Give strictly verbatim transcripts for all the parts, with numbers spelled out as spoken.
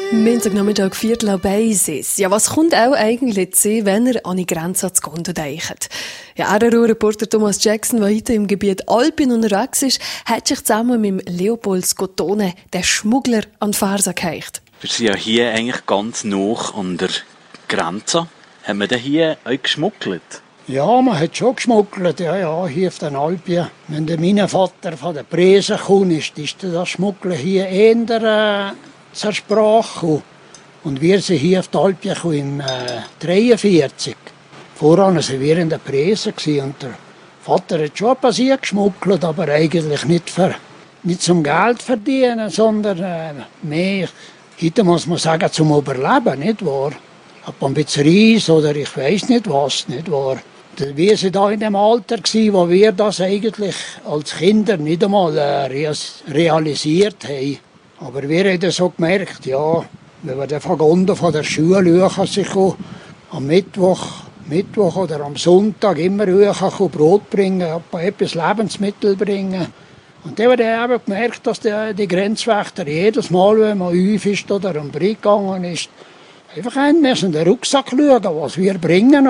Montagnachmittag, Viertel ab eins ist. Ja, was kommt auch eigentlich zu sehen, wenn er an die Grenze zu Gondo denkt? Ja, R R O-Reporter Thomas Jackson, der heute im Gebiet Alpin unterwegs ist, hat sich zusammen mit Leopold Scotone den Schmuggler an die Ferse geheicht. Wir sind ja hier eigentlich ganz nah an der Grenze. Haben wir denn hier auch geschmuggelt? Ja, man hat schon geschmuggelt, ja, ja, hier auf den Alpen. Wenn der mein Vater von der Prese kam, ist, ist das Schmuggeln hier eher äh, zur Sprache gekommen. Und wir sind hier auf den Alpen im äh, dreiundvierzig. Voran waren wir in der Prese und der Vater hat schon passiert geschmuggelt, aber eigentlich nicht, für, nicht zum Geld verdienen, sondern äh, mehr, heute muss man sagen, zum Überleben, nicht wahr? Ab ein bisschen Reis oder ich weiß nicht was, nicht wahr? Wir waren da in dem Alter, wo wir das eigentlich als Kinder nicht einmal äh, realisiert haben. Aber wir haben so gemerkt, ja, wenn wir von Gondo von der Schule kommen, am Mittwoch, Mittwoch oder am Sonntag immer kommen, Brot bringen, etwas Lebensmittel bringen. Und dann haben wir eben gemerkt, dass die, die Grenzwächter jedes Mal, wenn man auf ist oder am Brieg gegangen ist, einfach in den Rucksack schauen, was wir bringen.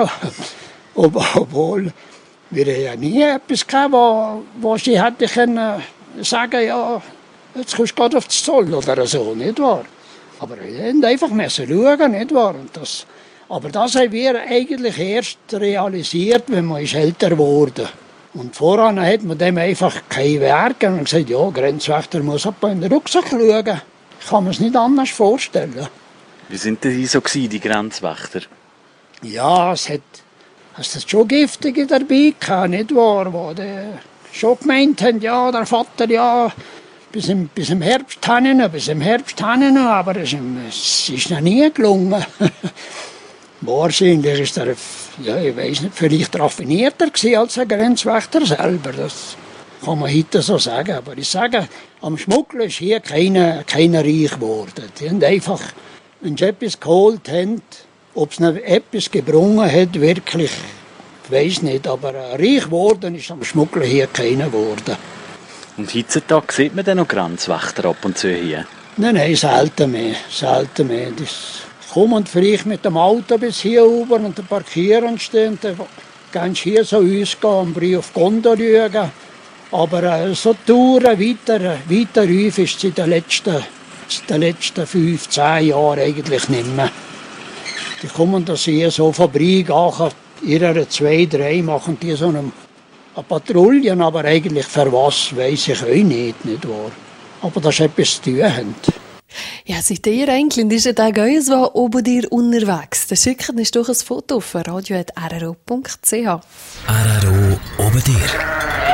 Obwohl, wir haben ja nie etwas gehabt, wo, wo sie hätte können sagen, ja, jetzt kommst du gerade auf den Zoll oder so, nicht wahr? Aber wir mussten einfach schauen, nicht wahr? Und das, aber das haben wir eigentlich erst realisiert, wenn man älter geworden. Und voran hat man dem einfach kein Werk und gesagt, ja, Grenzwächter muss aber in den Rucksack schauen. Ich kann mir es nicht anders vorstellen. Wie sind denn die so gewesen, die Grenzwächter? Ja, es hat, es hat schon Giftige dabei gehabt, nicht wahr? Wo die schon gemeint haben, ja, der Vater, ja, bis im, bis im Herbst haben, bis im Herbst haben, aber es, es ist noch nie gelungen. Wahrscheinlich ist er, ja, ich weiß nicht, vielleicht raffinierter gewesen als ein Grenzwächter selber. Das kann man heute so sagen. Aber ich sage, am Schmuggeln ist hier keiner, keiner reich geworden. Die haben einfach, wenn sie etwas geholt haben, ob es noch etwas gebrungen hat, wirklich, ich weiß nicht, aber reich geworden ist am Schmuggeln hier keiner geworden. Und heutzutage sieht man dann noch Grenzwächter ab und zu hier? Nein, nein, selten mehr, selten mehr. Das kommen vielleicht mit dem Auto bis hier rüber und dann parkieren stehen, dann gehen sie hier so ausgehen und Brief auf Gondo schauen. Aber äh, so Touren weiter, weiter rauf ist es in den letzten, den letzten fünf, zehn Jahren eigentlich nicht mehr. Die kommen das hier so von Brieg an, ihre zwei, drei machen die so eine, eine Patrouille, aber eigentlich für was, weiss ich auch nicht, nicht wahr? Aber das ist etwas zu tun haben. Ja, seid ihr eigentlich in diesem Tag eins, was oben dir unterwegs? Dann schickt uns doch ein Foto auf radio punkt r r o punkt c h. R R O oben dir.